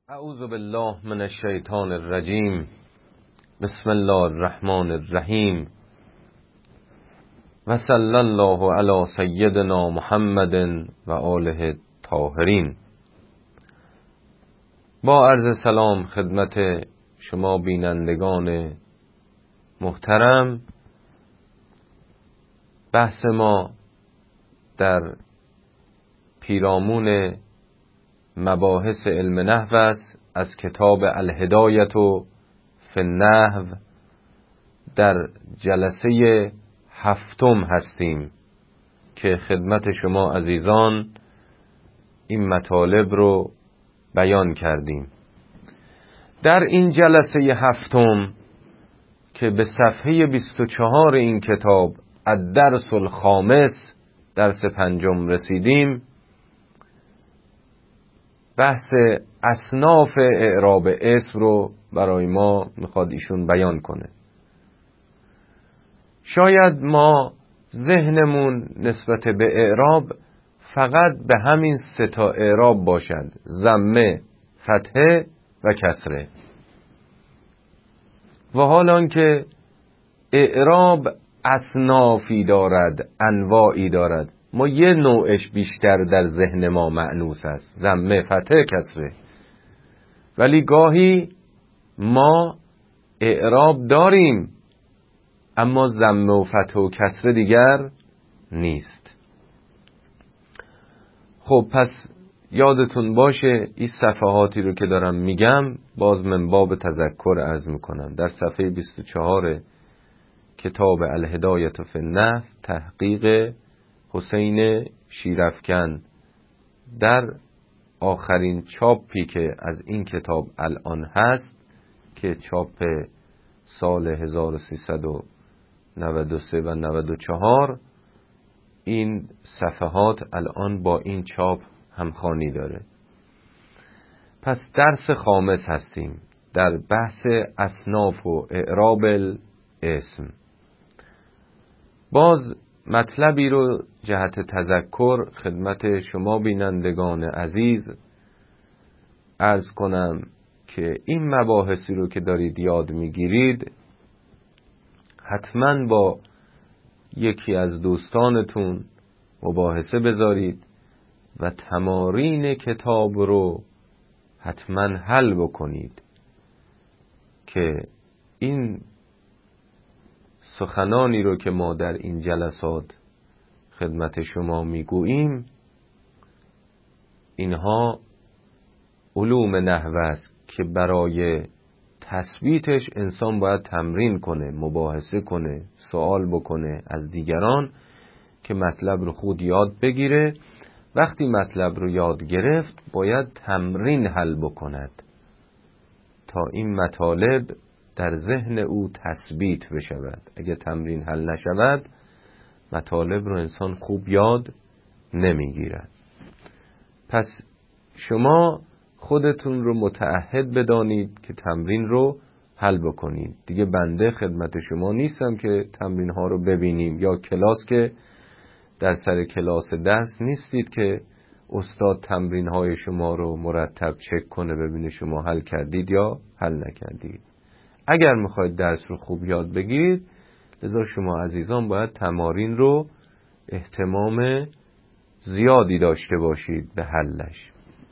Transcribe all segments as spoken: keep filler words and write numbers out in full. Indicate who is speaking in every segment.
Speaker 1: اعوذ بالله من الشیطان الرجیم. بسم الله الرحمن الرحیم. و صلی الله علی سیدنا محمد و آله الطاهرین. با عرض سلام خدمت شما بینندگان محترم، بحث ما در پیرامون مباحث علم نحو است از کتاب الهدایة فی النحو. در جلسه هفتم هستیم که خدمت شما عزیزان این مطالب رو بیان کردیم. در این جلسه هفتم که به صفحه بیست و چهار این کتاب الدرس الخامس، درس پنجم رسیدیم. بحث اصناف اعراب اسم رو برای ما میخواد ایشون بیان کنه. شاید ما ذهنمون نسبت به اعراب فقط به همین سه تا اعراب باشد: ضمه، فتحه و کسره. و حالان که اعراب اصنافی دارد، انواعی دارد، ما یه نوعش بیشتر در ذهن ما مأنوس است: ضمه، فتحه، کسره. ولی گاهی ما اعراب داریم اما ضمه و فتحه و کسره دیگر نیست. خب پس یادتون باشه این صفحاتی رو که دارم میگم باز من باب تذکر عرض میکنم. در صفحه بیست و چهار کتاب الهدایة فی النحو، تحقیق حسین شیرافکن، در آخرین چاپی که از این کتاب الان هست که چاپ سال هزار و سیصد و نود و سه و نود و چهار، این صفحات الان با این چاپ همخوانی داره. پس درس خامس هستیم در بحث اصناف و اعراب الاسم. باز مطلبی رو جهت تذکر خدمت شما بینندگان عزیز عرض کنم که این مباحثی رو که دارید یاد میگیرید حتما با یکی از دوستانتون مباحثه بذارید و تمارین کتاب رو حتما حل بکنید که این سخنانی رو که ما در این جلسات خدمت شما میگوییم اینها علوم نحو است که برای تثبیتش انسان باید تمرین کنه، مباحثه کنه، سوال بکنه از دیگران که مطلب رو خود یاد بگیره. وقتی مطلب رو یاد گرفت باید تمرین حل بکند تا این مطالب در ذهن او تثبیت بشود. اگه تمرین حل نشود مطالب رو انسان خوب یاد نمیگیرد. پس شما خودتون رو متعهد بدانید که تمرین رو حل بکنید. دیگه بنده خدمت شما نیستم که تمرین ها رو ببینیم، یا کلاس که در سر کلاس درس نیستید که استاد تمرین های شما رو مرتب چک کنه ببینه شما حل کردید یا حل نکردید. اگر میخواید درس رو خوب یاد بگیرید لذا شما عزیزان باید تمارین رو اهتمام زیادی داشته باشید به حلش.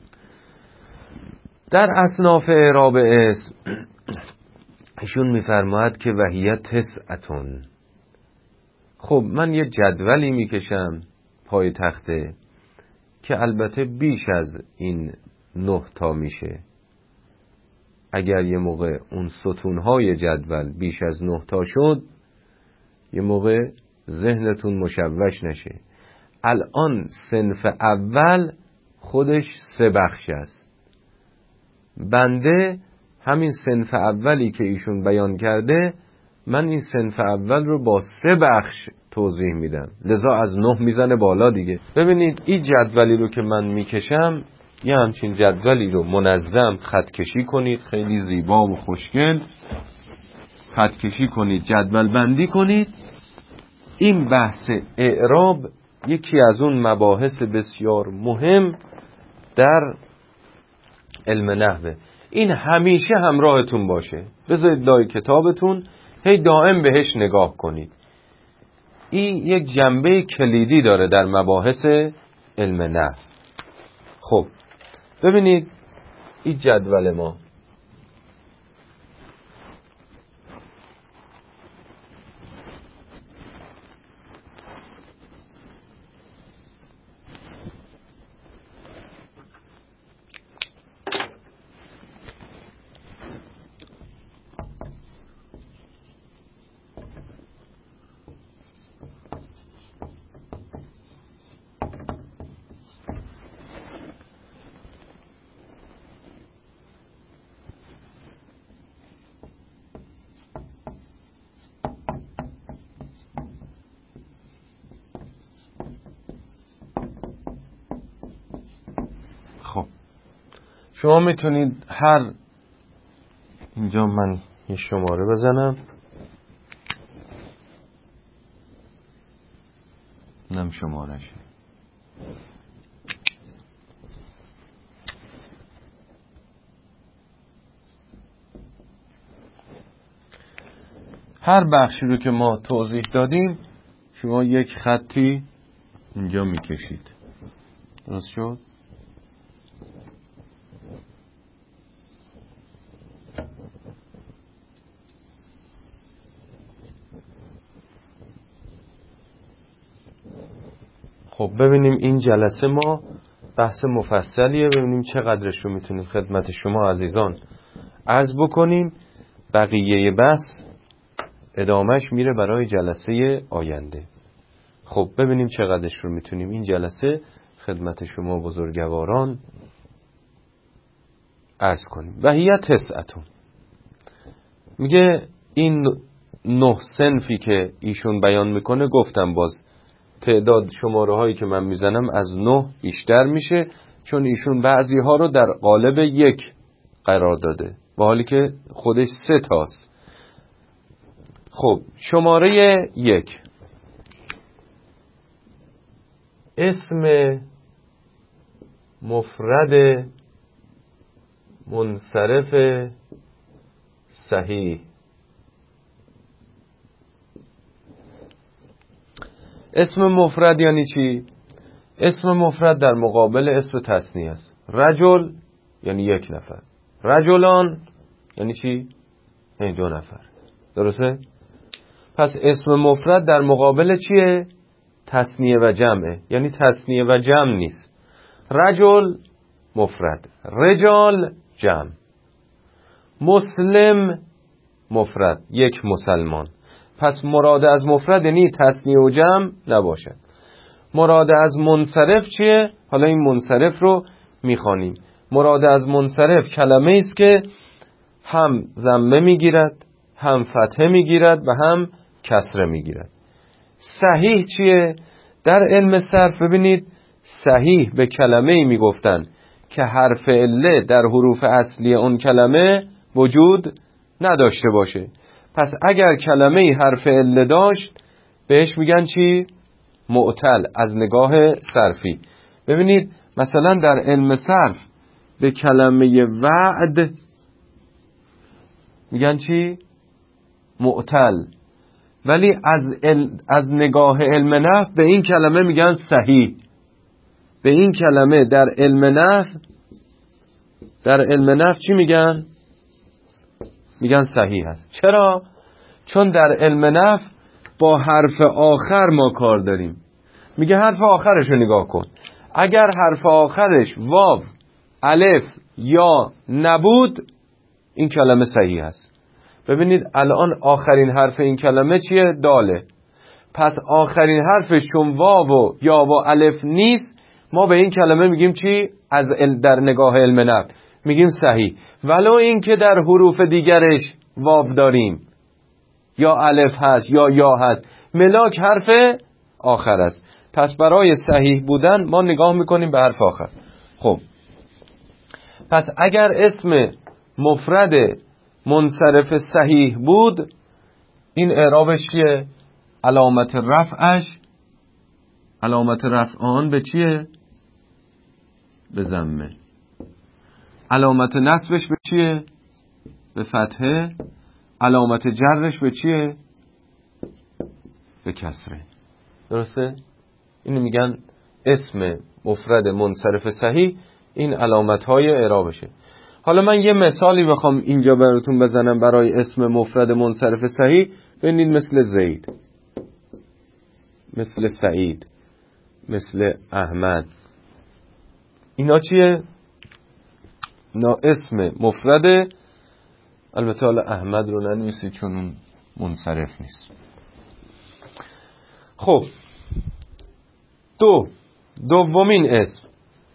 Speaker 1: در اصناف اعراب اسم ایشون میفرماید که وهیه تسعتون. خب من یه جدولی میکشم پای تخته که البته بیش از این نه تا میشه. اگر یه موقع اون ستونهای جدول بیش از نه تا شد یه موقع ذهنتون مشوش نشه. الان صنف اول خودش سه بخش است. بنده همین صنف اولی که ایشون بیان کرده من این صنف اول رو با سه بخش توضیح میدم، لذا از نه میزنه بالا دیگه. ببینید این جدولی رو که من میکشم یه همچین جدولی رو منظم خط کشی کنید، خیلی زیبا و خوشگل خط کشی کنید، جدول بندی کنید. این بحث اعراب یکی از اون مباحث بسیار مهم در علم نحوه. این همیشه همراهتون باشه، بذارید لای کتابتون، هی دائم بهش نگاه کنید. این یک جنبه کلیدی داره در مباحث علم نحو. خب ببینید این جدول ما، شما میتونید هر اینجا من یه شماره بزنم، نم شمارش هر بخشی رو که ما توضیح دادیم شما یک خطی اینجا میکشید. درست شد؟ خب ببینیم این جلسه ما بحث مفصلیه، ببینیم چقدرش رو میتونیم خدمت شما عزیزان عرض بکنیم. بقیه بحث ادامهش میره برای جلسه آینده. خب ببینیم چقدرش رو میتونیم این جلسه خدمت شما بزرگواران عرض کنیم. و هی تسعتون میگه این نه صنفی که ایشون بیان میکنه، گفتم باز تعداد شماره هایی که من میزنم از نه بیشتر میشه، چون ایشون بعضی ها رو در قالب یک قرار داده با حالی که خودش سه تاست. خب شماره یک، اسم مفرد منصرف صحیح. اسم مفرد یعنی چی؟ اسم مفرد در مقابل اسم تثنیه است. رجل یعنی یک نفر، رجلان یعنی چی؟ یعنی دو نفر. درسته؟ پس اسم مفرد در مقابل چیه؟ تثنیه و جمعه، یعنی تثنیه و جمع نیست. رجل مفرد، رجال جمع. مسلم مفرد، یک مسلمان. پس مراد از مفرد یعنی تثنیه و جمع نباشد. مراد از منصرف چیه؟ حالا این منصرف رو میخوانیم. مراد از منصرف کلمه است که هم ضمه میگیرد، هم فتحه میگیرد و هم کسره میگیرد. صحیح چیه؟ در علم صرف ببینید صحیح به کلمه‌ای میگفتن که حرف عله در حروف اصلی اون کلمه وجود نداشته باشه. پس اگر کلمه‌ای حرف عله داشت بهش میگن چی؟ معتل از نگاه صرفی. ببینید مثلا در علم صرف به کلمه وعد میگن چی؟ معتل. ولی از, ال... از نگاه علم نحو به این کلمه میگن صحیح. به این کلمه در علم نحو در علم نحو چی میگن؟ میگن صحیح است. چرا؟ چون در علم نحو با حرف آخر ما کار داریم. میگه حرف آخرش رو نگاه کن. اگر حرف آخرش واو، الف یا نبود این کلمه صحیح است. ببینید الان آخرین حرف این کلمه چیه؟ داله. پس آخرین حرفش چون واو و یا و الف نیست، ما به این کلمه میگیم چی؟ از در نگاه علم نحو میگیم صحیح. ولو این که در حروف دیگرش واو داریم یا الف هست یا یا هست، ملاک حرف آخر است. پس برای صحیح بودن ما نگاه میکنیم به حرف آخر. خب پس اگر اسم مفرد منصرف صحیح بود، این اعرابش چیه؟ علامت رفعش، علامت رفع آن به چیه؟ به ضمه. علامت نصبش به چیه؟ به فتحه. علامت جرش به چیه؟ به کسره. درسته؟ اینو میگن اسم مفرد منصرف صحیح. این علامت های اعرابشه. حالا من یه مثالی بخوام اینجا براتون بزنم برای اسم مفرد منصرف صحیح. ببینید مثل زید، مثل سعید، مثل احمد، اینا چیه؟ اینا اسم مفرده. البته حالا احمد رو ننویسید چون اون منصرف نیست. خب دو دومین اسم،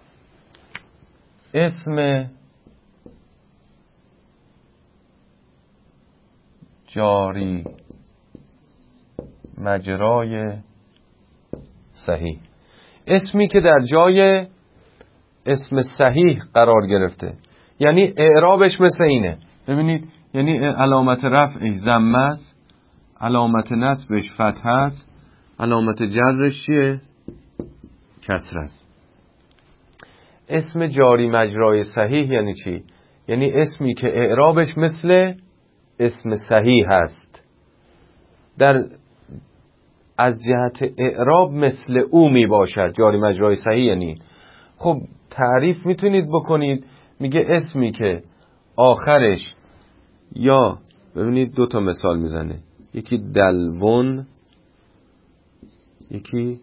Speaker 1: اسم جاری مجرای صحیح. اسمی که در جای اسم صحیح قرار گرفته، یعنی اعرابش مثل اینه. ببینید، یعنی علامت رفعش ضمه است، علامت نصبش فتحه است، علامت جرش چیه؟ کسره است. اسم جاری مجرای صحیح یعنی چی؟ یعنی اسمی که اعرابش مثل اسم صحیح هست، در از جهت اعراب مثل او می باشد. جاری مجرای صحیح یعنی، خب تعریف میتونید بکنید. میگه اسمی که آخرش یا، ببینید دو تا مثال میزنه، یکی دلون، یکی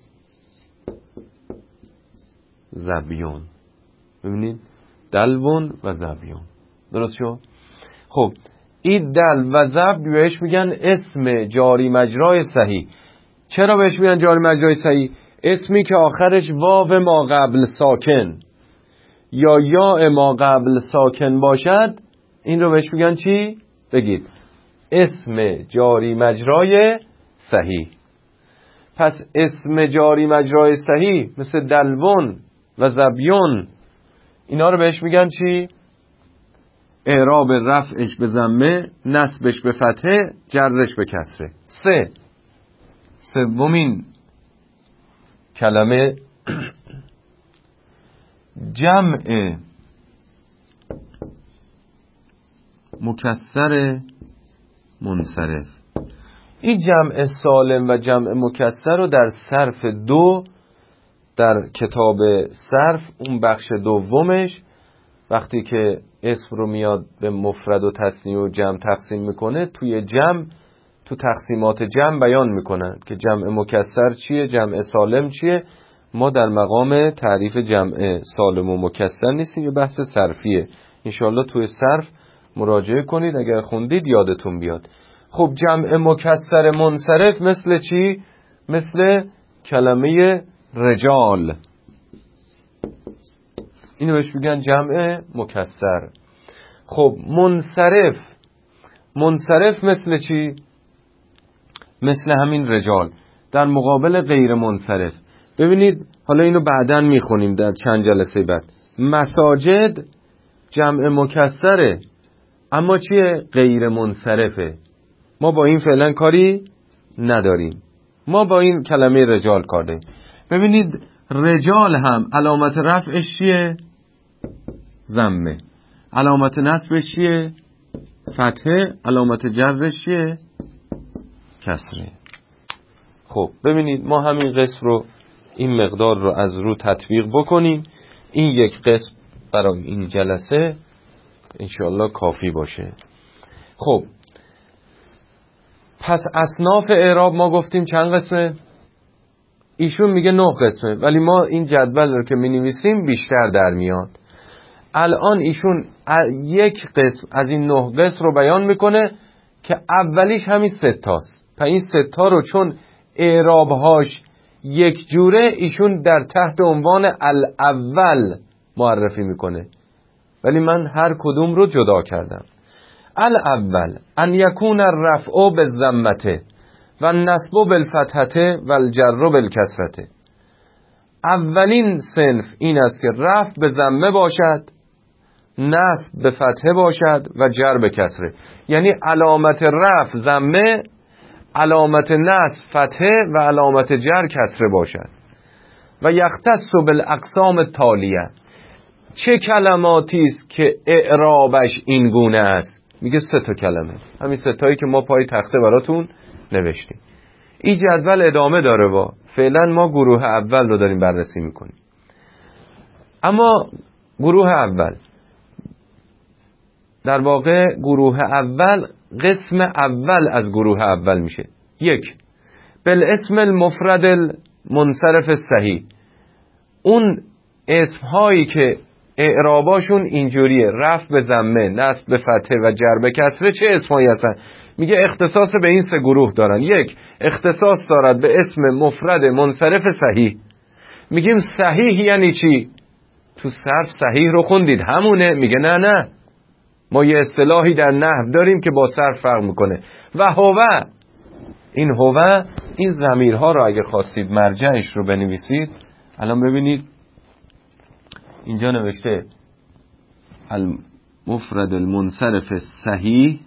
Speaker 1: زبیون. ببینید دلون و زبیون. درست شد؟ خب این دل و زب بهش میگن اسم جاری مجرای صحیح. چرا بهش میگن جاری مجرای صحیح؟ اسمی که آخرش واو ما قبل ساکن یا یا ما قبل ساکن باشد، این رو بهش میگن چی؟ بگید اسم جاری مجرای صحیح. پس اسم جاری مجرای صحیح مثل دلون و زبیون، اینا رو بهش میگن چی؟ اعراب رفعش به ضمه، نصبش به فتحه، جرش به کسره. سه سومین کلمه جمع مکسر منصرف. این جمع سالم و جمع مکسر رو در صرف دو، در کتاب صرف اون بخش دومش، وقتی که اسم رو میاد به مفرد و تثنیه و جمع تقسیم میکنه، توی جمع، تو تقسیمات جمع بیان میکنن که جمع مکسر چیه، جمع سالم چیه. ما در مقام تعریف جمع سالم و مکسر نیستیم، یه بحث صرفیه. انشالله توی صرف مراجعه کنید، اگر خوندید یادتون بیاد. خب جمع مکسر منصرف مثل چی؟ مثل کلمه رجال. اینو بهش میگن جمع مکسر. خب منصرف، منصرف مثل چی؟ مثل همین رجال در مقابل غیر منصرف. ببینید حالا اینو بعداً میخونیم در چند جلسه بعد. مساجد جمع مکسره، اما چیه؟ غیر منصرفه. ما با این فعلا کاری نداریم، ما با این کلمه رجال کار داریم. ببینید رجال هم علامت رفعش چیه؟ ضمه. علامت نصبش چیه؟ فتحه. علامت جرش چیه؟ کسره. خب ببینید ما همین قسم رو، این مقدار رو از رو تطبیق بکنیم. این یک قسم برای این جلسه انشاءالله کافی باشه. خب پس اصناف اعراب ما گفتیم چند قسمه؟ ایشون میگه نه قسمه، ولی ما این جدول رو که می نویسیم بیشتر در میاد. الان ایشون یک قسم از این نه قسم رو بیان میکنه که اولیش همین سه تاست. پس این سه تا رو چون اعرابهاش یک جوره، ایشون در تحت عنوان الاول معرفی میکنه، ولی من هر کدوم رو جدا کردم. الاول ان یکون الرفع بالضمه و النصب بالفتحه و الجر بالکسره. اولین صنف این است که رفع به ضمه باشد، نصب به فتحه باشد و جر به کسره. یعنی علامت رفع ضمه، علامت نصب فتحه و علامت جر کسره باشد. و یختص بالاقسام التالیه. چه کلماتی است که اعرابش این گونه است؟ میگه سه تا کلمه، همین سه تایی که ما پای تخته براتون نوشتیم. این جدول ادامه داره و فعلا ما گروه اول رو داریم بررسی میکنیم. اما گروه اول، در واقع گروه اول قسم اول از گروه اول میشه. یک، بالاسم المفرد المنصرف صحیح، اون اسم هایی که اعراباشون اینجوریه، رفع به ضمه، نصب به فتحه و جر به کسره، چه اسمایی هستن؟ میگه اختصاص به این سه گروه دارن. یک، اختصاص دارد به اسم مفرد منصرف صحیح. میگیم صحیح یعنی چی؟ تو صرف صحیح رو خوندید همونه؟ میگه نه نه، ما یه اصطلاحی در نحو داریم که با صرف فرق میکنه. و هو، این هو، این ضمیرها رو اگه خواستید مرجعش رو بنویسید، الان ببینید اینجا نوشته المفرد المنصرف صحیح،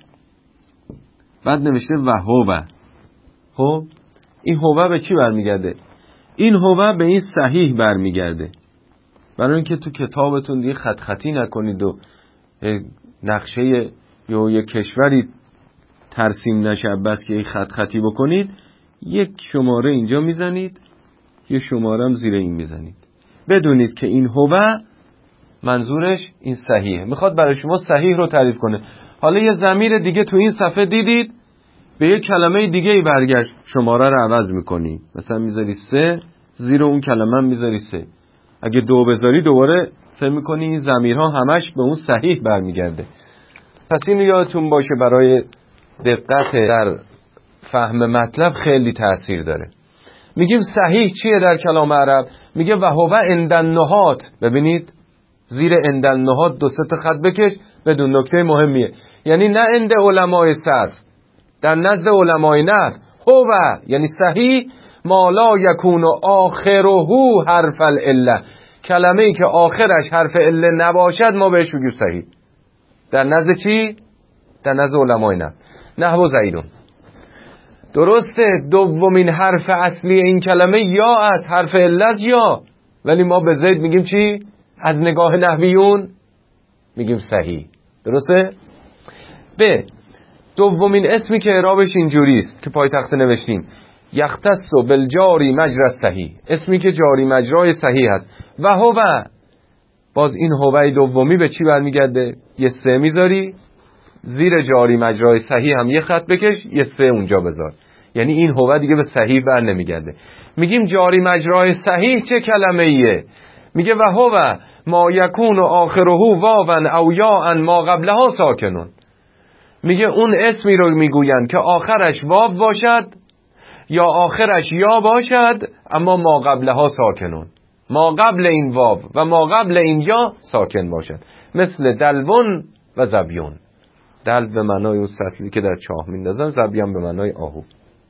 Speaker 1: بعد نوشته و هو. خب این هو به چی برمیگرده؟ این هو به این صحیح برمیگرده. برای اینکه تو کتابتون دیگه خط خطی نکنید و نقشه یا یک کشوری ترسیم نشه بس که این خط خطی بکنید، یک شماره اینجا میزنید، یه شماره هم زیر این میزنید. بدونید که این هو منظورش این صحیحه، میخواد برای شما صحیح رو تعریف کنه. حالا یه ضمیر دیگه تو این صفحه دیدید به یه کلمه دیگه ای برگشت، شماره رو عوض میکنی، مثلا میذاری سه، زیر اون کلمه هم میذاری سه. اگه دو بذاری دوباره فهم میکنی این ضمیرها همش به اون صحیح برمیگرده. پس اینو یادتون باشه، برای دقت در فهم مطلب خیلی تأثیر داره. میگیم صحیح چیه در کلام عرب؟ میگه و هو عند النحات. ببینید زیر عند النحات دو سه تا خط بکش، بدون نکته مهمیه، یعنی نه عند علمای صرف، در نزد علمای نحو. هو یعنی صحیح ما لا یکون آخره حرف العله، کلمه ای که آخرش حرف عله نباشد ما بهش میگیم صحیح. در نزد چی؟ در نزد علمای نحو. نحو زیدون. درسته دومین حرف اصلی این کلمه یا از حرف عله است یا، ولی ما به زید میگیم چی؟ از نگاه نحویون میگیم صحیح. درسته؟ ب، دومین اسمی که اعرابش اینجوری است که پای تخته نوشتیم، یختص بالجاری مجرى صحیح، اسمی که جاری مجرای صحیح هست. و هو، باز این هوای دومی به چی برمیگرده؟ یه سه میذاری، زیر جاری مجرای صحیح هم یه خط بکش، یه سه اونجا بذار، یعنی این هو دیگه به صحیح بر نمیگرده. میگیم جاری مجرای صحیح چه کلمه ایه؟ میگه و هو ما یکون آخره واوا او یا ما قبلها ساکنون. میگه اون اسمی رو میگوین که آخرش واو باشد یا آخرش یا باشد، اما ما قبلها ساکنون، ما قبل این واو و ما قبل این یا ساکن باشد، مثل دلون و زبیون. دل به معنای اون سطلی که در چاه میندازن، زبیان به معنای آهو.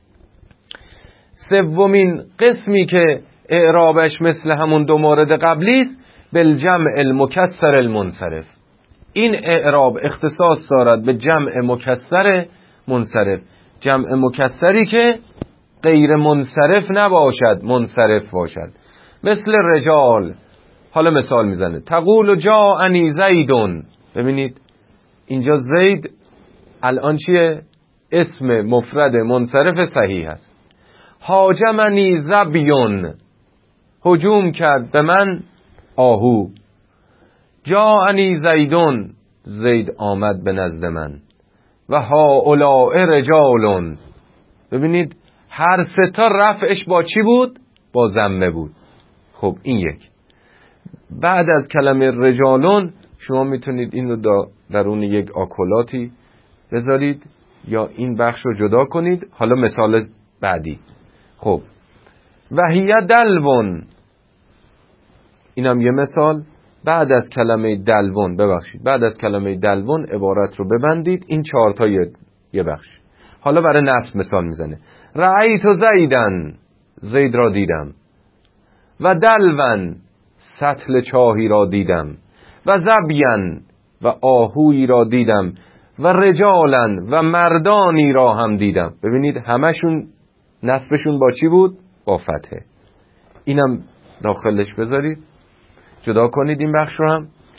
Speaker 1: سومین قسمی که اعرابش مثل همون دو مورد قبلی است، بالجمع المکسر المنصرف. این اعراب اختصاص دارد به جمع مکسر منصرف، جمع مکسری که غیر منصرف نباشد، منصرف باشد. مثل رجال. حالا مثال میزنه، تقول جاءنی زیدون. ببینید اینجا زید الان چیه؟ اسم مفرد منصرف صحیح است. هاجمنی زبیون، هجوم کرد به من آهو. جاءنی زیدون، زید آمد به نزد من. و هؤلاء رجالون. ببینید هر سه تا رفعش با چی بود؟ با ضمه بود. خب این یک. بعد از کلمه رجالون شما میتونید این رو درون یک آکولاتی بذارید یا این بخش رو جدا کنید. حالا مثال بعدی. خب وحیه دلون، اینم یه مثال. بعد از کلمه دلون، ببخشید بعد از کلمه دلون عبارت رو ببندید، این چهار تا یه بخش. حالا برای نصب مثال میزنه، رأیت زیدن، زید را دیدم. و دلون، سطل چاهی را دیدم. و زبین، و آهویی را دیدم. و رجالن، و مردانی را هم دیدم. ببینید همشون نصبشون با چی بود؟ با فتحه. اینم داخلش بذارید، جدا کنید این بخش رو هم.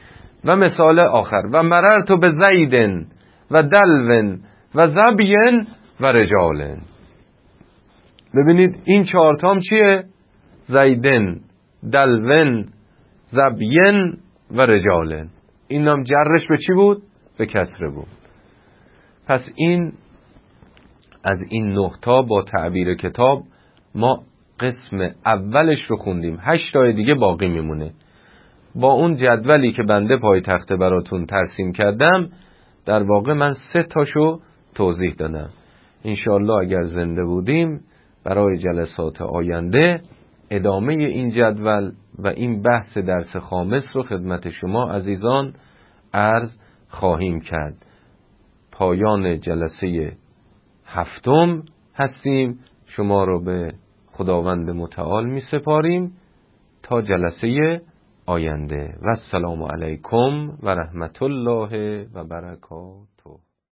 Speaker 1: و مثال آخر و مررت به زید و دلو و زبین و رجال. ببینید این چهارتام چیه؟ زیدن، دلون، زبین و رجال. این نام جرش به چی بود؟ به کسره بود. پس این از این نه تا با تعبیر کتاب ما قسم اولش رو خوندیم. هشت تای دیگه باقی میمونه. با اون جدولی که بنده پای تخته براتون ترسیم کردم در واقع من سه تاشو توضیح دادم. انشاءالله اگر زنده بودیم برای جلسات آینده ادامه این جدول و این بحث درس خامس رو خدمت شما عزیزان عرض خواهیم کرد. پایان جلسه هفتم هستیم. شما رو به خداوند متعال می سپاریم تا جلسه آینده. و السلام علیکم و رحمت الله و برکاته.